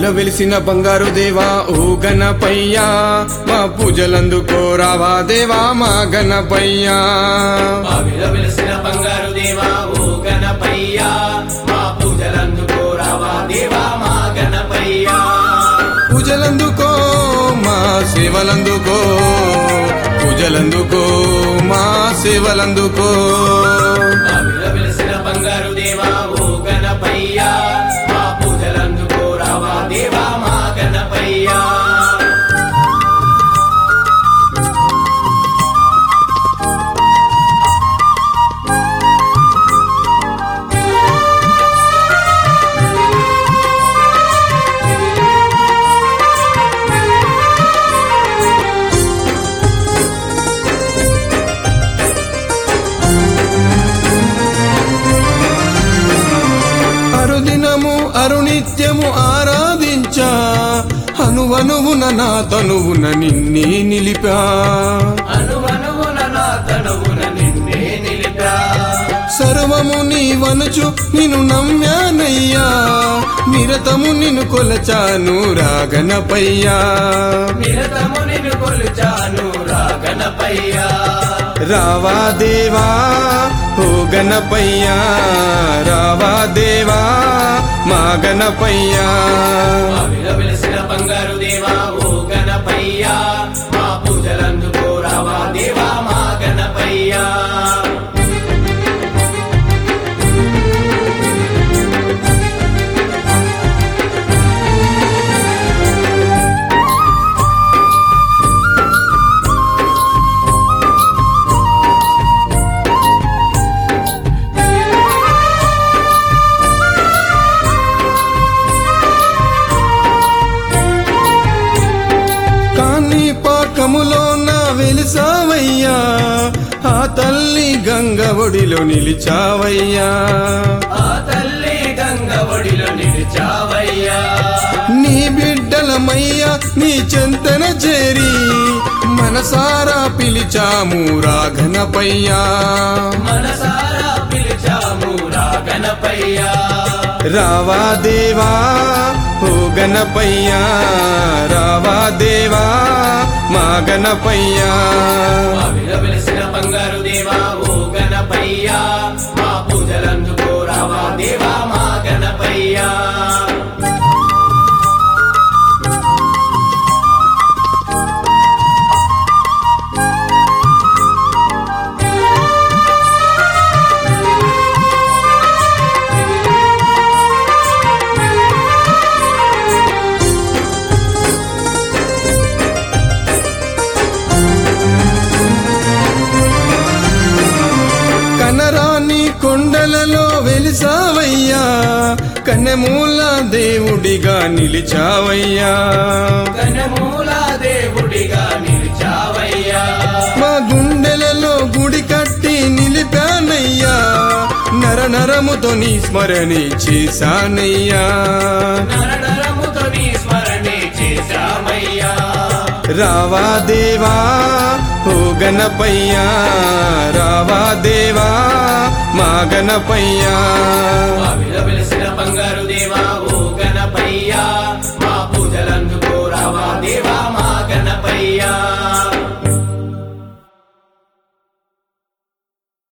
బావిలో వెలిసిన బంగారు దేవా ఓ గణపయ్యా మా పూజలందుకో రావా దేవా మా గణపయ్యా బావిలో వెలిసిన బంగారు దేవా ఓ గణపయ్యా మా పూజలందుకో రావా దేవా మా గణపయ్యా పూజలందుకో మా సేవలందుకో పూజలందుకో మా సేవలందుకో బావిలో వెలిసిన బంగారు దేవా ఓ గణపయ్యా మా పూజలందుకో రావా దేవా మా గణపయ్యా అరుదినము అరునిత్యము ఆరాధించా అనువనువున నా తనువున నిన్నే నిలిపా అనువనువున నా తనువున నిన్నే నిలిపా సర్వము నీవనుచు నిన్ను నమ్యానయ్యా నిరతము నిన్ను కొలచాను రాగనపయ్యా నిరతము నిన్ను కొలుచాను రా గణపయ్యా రావా దేవా ఓ గణపయ్యా రావా దేవా మా గణపయ్యా బావిలో వెలిసిన బంగారు దేవా ఓ గణపయ్యా మా పూజలందుకో రావా దేవా మా గణపయ్యా కాని పాకములో నా వెలిసావయ్యా ఆ తల్లి గంగ ఒడిలో నిలిచావయ్యా ఆ తల్లి గంగ ఒడిలో నిలిచావయ్యా నీ బిడ్డలమయ్యా నీ చెంతన చేరి మనసారా పిలిచాము రాఘనపయ్యా మనసారా పిలిచాము రా గణపయ్యా రావా దేవా ఓ గణపయ్యా రావా దేవా మా గణపయ్యా బావిలో వెలిసిన బంగారు దేవా ఓ గణపయ్యా మా పూజలందుకో రావా దేవా మా గణపయ్యా కనరాని కొండలలో వెలిసావయ్యా కన్నెమూల దేవుడిగా నిలిచావయ్యా కనమూల దేవుడిగా నిలిచావయ్యా మా గుండెలలో గుడి కట్టి నిలిపానయ్యా నరనరముతో నీ స్మరణి చేశానయ్యా నరనరముతో నీ స్మరణే చేశామయ్యా రావా దేవా ఓ గణపయ్యా రావా దేవా మా గణపయ్యా బావిలో వెలిసిన బంగారు దేవా